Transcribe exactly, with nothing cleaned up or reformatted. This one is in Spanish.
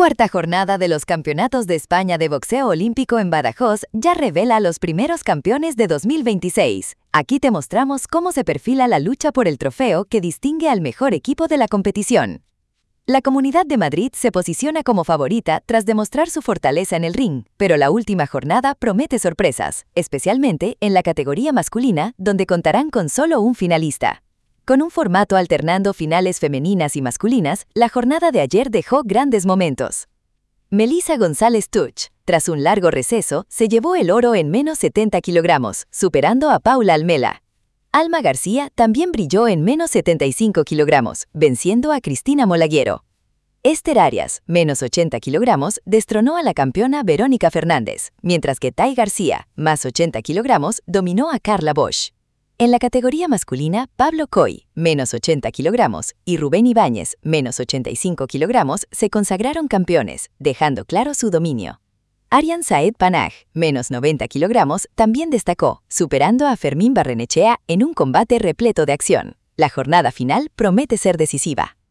Cuarta jornada de los Campeonatos de España de Boxeo Olímpico en Badajoz ya revela a los primeros campeones de dos mil veintiséis. Aquí te mostramos cómo se perfila la lucha por el trofeo que distingue al mejor equipo de la competición. La Comunidad de Madrid se posiciona como favorita tras demostrar su fortaleza en el ring, pero la última jornada promete sorpresas, especialmente en la categoría masculina, donde contarán con solo un finalista. Con un formato alternando finales femeninas y masculinas, la jornada de ayer dejó grandes momentos. Melissa González Tuch, tras un largo receso, se llevó el oro en menos setenta kilogramos, superando a Paula Almela. Alma García también brilló en menos setenta y cinco kilogramos, venciendo a Cristina Molaguiero. Esther Arias, menos ochenta kilogramos, destronó a la campeona Verónica Fernández, mientras que Tai García, más ochenta kilogramos, dominó a Carla Bosch. En la categoría masculina, Pablo Coy, menos ochenta kilogramos, y Rubén Ibáñez, menos ochenta y cinco kilogramos, se consagraron campeones, dejando claro su dominio. Arian Saed Panaj, menos noventa kilogramos, también destacó, superando a Fermín Barrenechea en un combate repleto de acción. La jornada final promete ser decisiva.